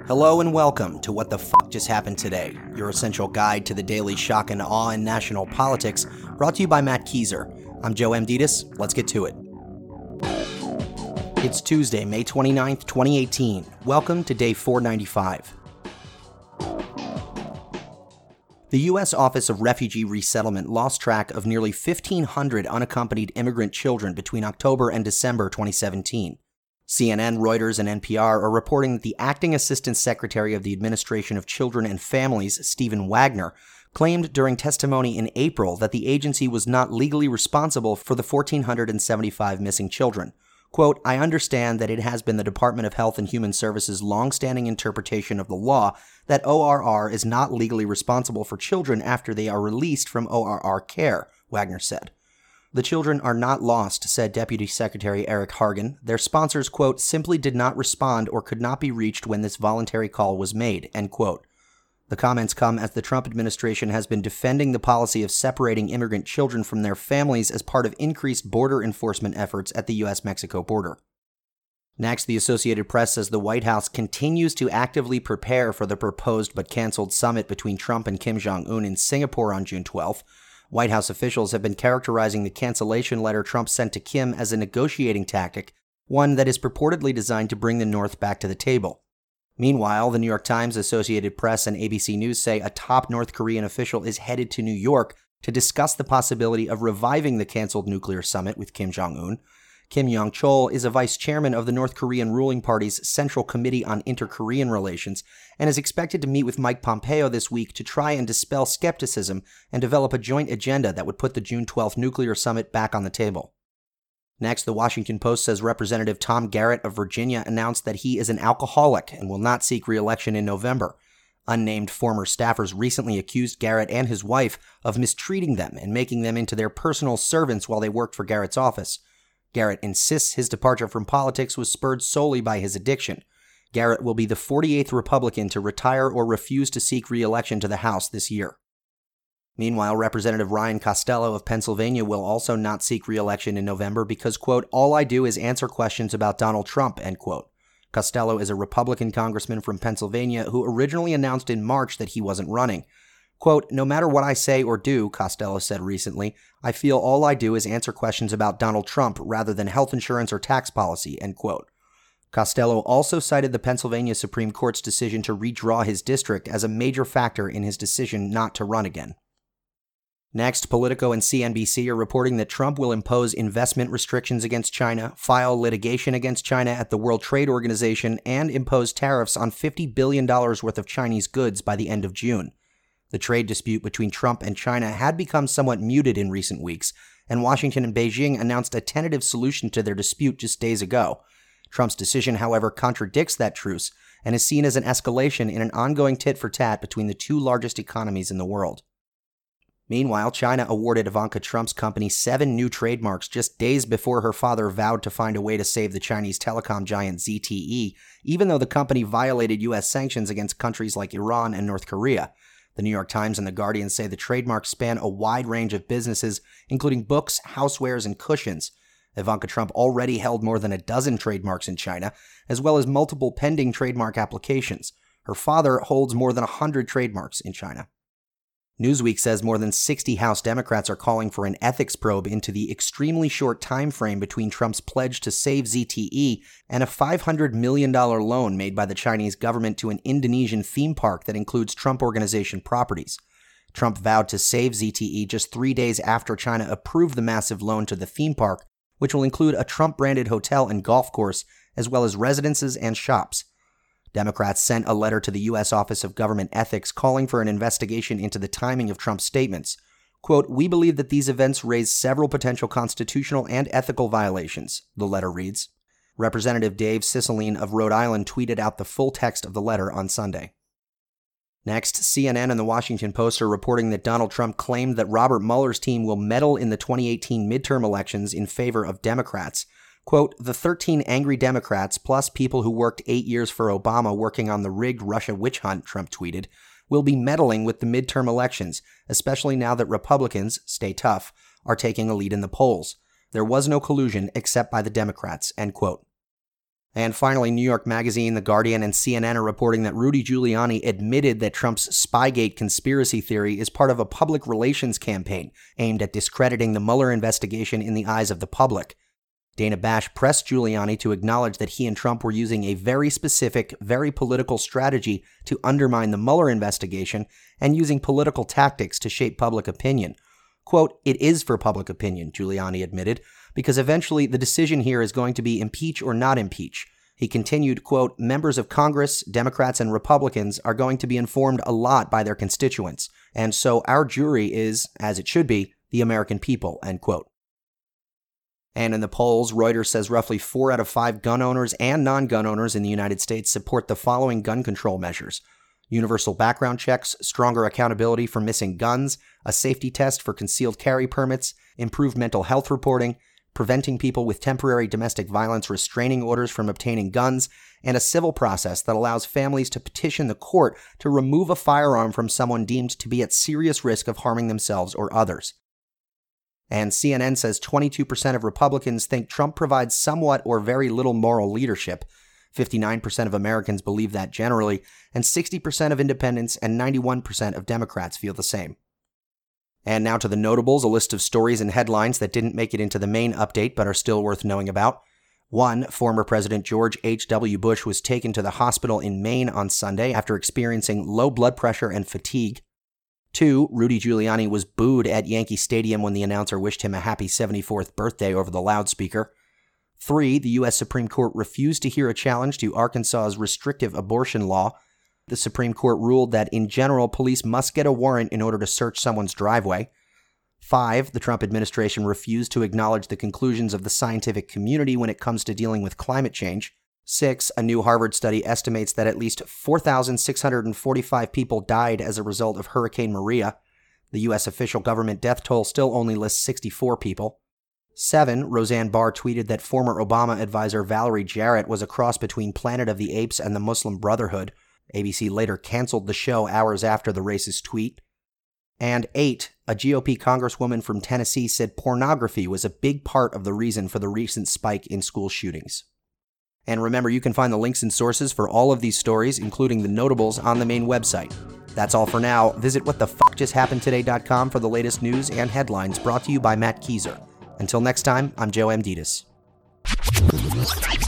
Hello and welcome to What the Fuck Just Happened Today, your essential guide to the daily shock and awe in national politics, brought to you by Matt Kieser. I'm Joe Amditis. Let's get to it. It's Tuesday, May 29th, 2018. Welcome to day 495. The U.S. Office of Refugee Resettlement lost track of nearly 1,500 unaccompanied immigrant children between October and December 2017. CNN, Reuters, and NPR are reporting that the Acting Assistant Secretary of the Administration of Children and Families, Stephen Wagner, claimed during testimony in April that the agency was not legally responsible for the 1,475 missing children. Quote, "I understand that it has been the Department of Health and Human Services' long-standing interpretation of the law that ORR is not legally responsible for children after they are released from ORR care," Wagner said. "The children are not lost," said Deputy Secretary Eric Hargan. "Their sponsors, quote, simply did not respond or could not be reached when this voluntary call was made," end quote. The comments come as the Trump administration has been defending the policy of separating immigrant children from their families as part of increased border enforcement efforts at the U.S.-Mexico border. Next, the Associated Press says the White House continues to actively prepare for the proposed but canceled summit between Trump and Kim Jong-un in Singapore on June 12th. White House officials have been characterizing the cancellation letter Trump sent to Kim as a negotiating tactic, one that is purportedly designed to bring the North back to the table. Meanwhile, the New York Times, Associated Press, and ABC News say a top North Korean official is headed to New York to discuss the possibility of reviving the canceled nuclear summit with Kim Jong-un. Kim Yong-chol is a vice chairman of the North Korean ruling party's Central Committee on Inter-Korean Relations and is expected to meet with Mike Pompeo this week to try and dispel skepticism and develop a joint agenda that would put the June 12th nuclear summit back on the table. Next, the Washington Post says Representative Tom Garrett of Virginia announced that he is an alcoholic and will not seek re-election in November. Unnamed former staffers recently accused Garrett and his wife of mistreating them and making them into their personal servants while they worked for Garrett's office. Garrett insists his departure from politics was spurred solely by his addiction. Garrett will be the 48th Republican to retire or refuse to seek re-election to the House this year. Meanwhile, Representative Ryan Costello of Pennsylvania will also not seek re-election in November because, quote, "all I do is answer questions about Donald Trump," end quote. Costello is a Republican congressman from Pennsylvania who originally announced in March that he wasn't running. Quote, "No matter what I say or do," Costello said recently, "I feel all I do is answer questions about Donald Trump rather than health insurance or tax policy," end quote. Costello also cited the Pennsylvania Supreme Court's decision to redraw his district as a major factor in his decision not to run again. Next, Politico and CNBC are reporting that Trump will impose investment restrictions against China, file litigation against China at the World Trade Organization, and impose tariffs on $50 billion worth of Chinese goods by the end of June. The trade dispute between Trump and China had become somewhat muted in recent weeks, and Washington and Beijing announced a tentative solution to their dispute just days ago. Trump's decision, however, contradicts that truce and is seen as an escalation in an ongoing tit-for-tat between the two largest economies in the world. Meanwhile, China awarded Ivanka Trump's company 7 new trademarks just days before her father vowed to find a way to save the Chinese telecom giant ZTE, even though the company violated U.S. sanctions against countries like Iran and North Korea. The New York Times and The Guardian say the trademarks span a wide range of businesses, including books, housewares, and cushions. Ivanka Trump already held more than a dozen trademarks in China, as well as multiple pending trademark applications. Her father holds more than 100 trademarks in China. Newsweek says more than 60 House Democrats are calling for an ethics probe into the extremely short time frame between Trump's pledge to save ZTE and a $500 million loan made by the Chinese government to an Indonesian theme park that includes Trump Organization properties. Trump vowed to save ZTE just 3 days after China approved the massive loan to the theme park, which will include a Trump-branded hotel and golf course, as well as residences and shops. Democrats sent a letter to the U.S. Office of Government Ethics calling for an investigation into the timing of Trump's statements. Quote, "We believe that these events raise several potential constitutional and ethical violations," the letter reads. Representative Dave Cicilline of Rhode Island tweeted out the full text of the letter on Sunday. Next, CNN and the Washington Post are reporting that Donald Trump claimed that Robert Mueller's team will meddle in the 2018 midterm elections in favor of Democrats. Quote, "The 13 angry Democrats, plus people who worked 8 years for Obama working on the rigged Russia witch hunt," Trump tweeted, "will be meddling with the midterm elections, especially now that Republicans, stay tough, are taking a lead in the polls. There was no collusion except by the Democrats," end quote. And finally, New York Magazine, The Guardian, and CNN are reporting that Rudy Giuliani admitted that Trump's Spygate conspiracy theory is part of a public relations campaign aimed at discrediting the Mueller investigation in the eyes of the public. Dana Bash pressed Giuliani to acknowledge that he and Trump were using a very specific, very political strategy to undermine the Mueller investigation and using political tactics to shape public opinion. Quote, "It is for public opinion," Giuliani admitted, "because eventually the decision here is going to be impeach or not impeach." He continued, quote, "Members of Congress, Democrats and Republicans are going to be informed a lot by their constituents, and so our jury is, as it should be, the American people," end quote. And in the polls, Reuters says roughly 4 out of 5 gun owners and non-gun owners in the United States support the following gun control measures: universal background checks, stronger accountability for missing guns, a safety test for concealed carry permits, improved mental health reporting, preventing people with temporary domestic violence restraining orders from obtaining guns, and a civil process that allows families to petition the court to remove a firearm from someone deemed to be at serious risk of harming themselves or others. And CNN says 22% of Republicans think Trump provides somewhat or very little moral leadership. 59% of Americans believe that generally, and 60% of independents and 91% of Democrats feel the same. And now to the notables, a list of stories and headlines that didn't make it into the main update but are still worth knowing about. 1. Former President George H.W. Bush was taken to the hospital in Maine on Sunday after experiencing low blood pressure and fatigue. 2. Rudy Giuliani was booed at Yankee Stadium when the announcer wished him a happy 74th birthday over the loudspeaker. 3. The U.S. Supreme Court refused to hear a challenge to Arkansas's restrictive abortion law. The Supreme Court ruled that, in general, police must get a warrant in order to search someone's driveway. 5. The Trump administration refused to acknowledge the conclusions of the scientific community when it comes to dealing with climate change. 6. A new Harvard study estimates that at least 4,645 people died as a result of Hurricane Maria. The U.S. official government death toll still only lists 64 people. 7. Roseanne Barr tweeted that former Obama advisor Valerie Jarrett was a cross between Planet of the Apes and the Muslim Brotherhood. ABC later canceled the show hours after the racist tweet. And 8. A GOP congresswoman from Tennessee said pornography was a big part of the reason for the recent spike in school shootings. And remember, you can find the links and sources for all of these stories, including the notables, on the main website. That's all for now. Visit whatthefuckjusthappenedtoday.com for the latest news and headlines brought to you by Matt Kieser. Until next time, I'm Joe Amditis.